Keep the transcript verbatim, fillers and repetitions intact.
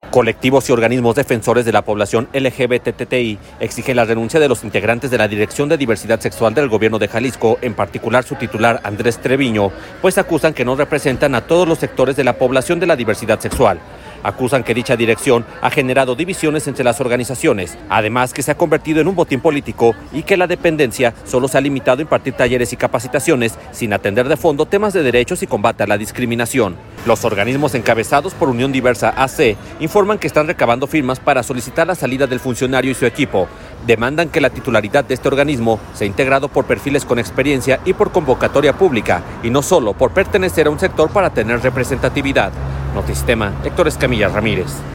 Colectivos y organismos defensores de la población L G B T T I exigen la renuncia de los integrantes de la Dirección de Diversidad Sexual del Gobierno de Jalisco, en particular su titular Andrés Treviño, pues acusan que no representan a todos los sectores de la población de la diversidad sexual. Acusan que dicha dirección ha generado divisiones entre las organizaciones, además que se ha convertido en un botín político y que la dependencia solo se ha limitado a impartir talleres y capacitaciones sin atender de fondo temas de derechos y combate a la discriminación. Los organismos encabezados por Unión Diversa A C informan que están recabando firmas para solicitar la salida del funcionario y su equipo. Demandan que la titularidad de este organismo sea integrado por perfiles con experiencia y por convocatoria pública, y no solo por pertenecer a un sector para tener representatividad. Notisistema, Héctor Escamilla Ramírez.